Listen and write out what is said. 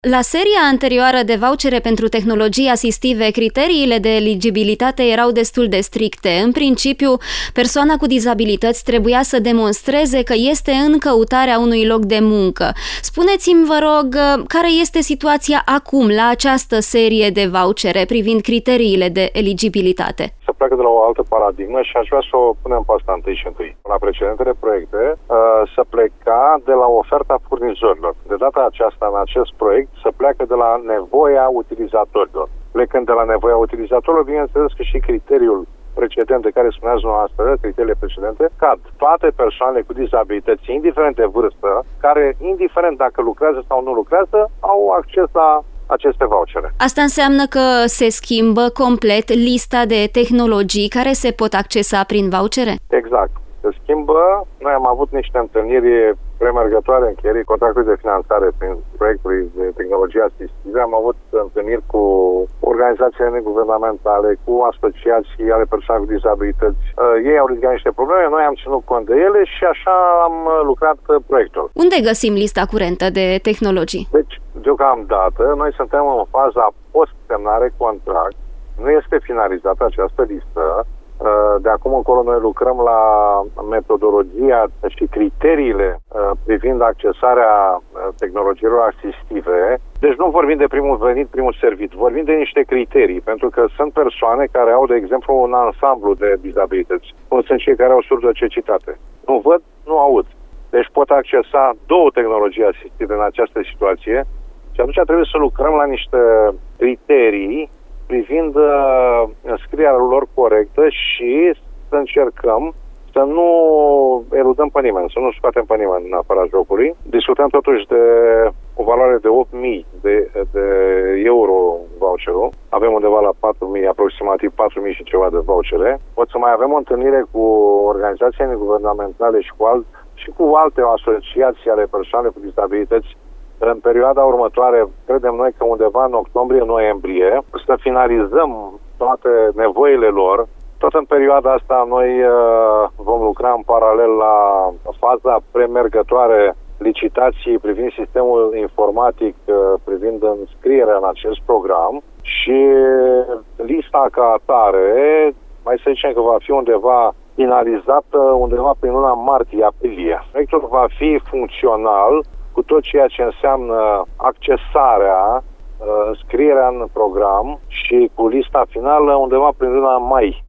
La seria anterioară de vouchere pentru tehnologii asistive, criteriile de eligibilitate erau destul de stricte. În principiu, persoana cu dizabilități trebuia să demonstreze că este în căutarea unui loc de muncă. Spuneți-mi, vă rog, care este situația acum la această serie de vouchere privind criteriile de eligibilitate? Se pleacă de la o altă paradigmă și aș vrea să o punem pe asta întâi și întâi. La precedentele proiecte se pleca de la oferta furnizorilor. De data aceasta, în acest proiect, se pleacă de la nevoia utilizatorilor. Plecând de la nevoia utilizatorilor, bineînțeles că și criteriul precedent de care spuneați dumneavoastră, criteriile precedente, cad toate persoanele cu dizabilități, indiferent de vârstă, care, indiferent dacă lucrează sau nu lucrează, au acces la aceste vouchere. Asta înseamnă că se schimbă complet lista de tehnologii care se pot accesa prin vouchere? Exact. Se schimbă. Noi am avut niște întâlniri premergătoare încheierii contractului de finanțare prin proiectul de tehnologie asistive. Am avut întâlniri cu organizațiile neguvernamentale, cu asociații ale persoanelor cu dizabilități. Ei au ridicat niște probleme, noi am ținut cont de ele și așa am lucrat proiectul. Unde găsim lista curentă de tehnologii? Deci, deocamdată, noi suntem în faza post-semnare contract. Nu este finalizată această listă. De acum încolo noi lucrăm la metodologia și criteriile privind accesarea tehnologiilor asistive. Deci nu vorbim de primul venit, primul servit, vorbim de niște criterii, pentru că sunt persoane care au, de exemplu, un ansamblu de dizabilități, cum sunt cei care au surdocecitate. Nu văd, nu aud. Deci pot accesa două tehnologii asistive în această situație și atunci trebuie să lucrăm la niște criterii privind înscrierea lor corectă și să încercăm să nu eludăm pe nimeni, să nu scoatem pe nimeni în afara jocului. Discutăm totuși de o valoare de 8.000 de euro voucherul. Avem undeva la 4.000, aproximativ 4.000 și ceva de vouchere. O să mai avem o întâlnire cu organizații neguvernamentale și cu alte asociații ale persoanelor cu dizabilități în perioada următoare, credem noi că undeva în octombrie-noiembrie, să finalizăm toate nevoile lor. Tot în perioada asta noi vom lucra în paralel la faza premergătoare licitației privind sistemul informatic, privind înscrierea în acest program și lista ca atare, mai să zicem că va fi undeva finalizată undeva prin luna martie-aprilie. Proiectul va fi funcțional cu tot ceea ce înseamnă accesarea, înscrierea în program și cu lista finală undeva prin luna mai.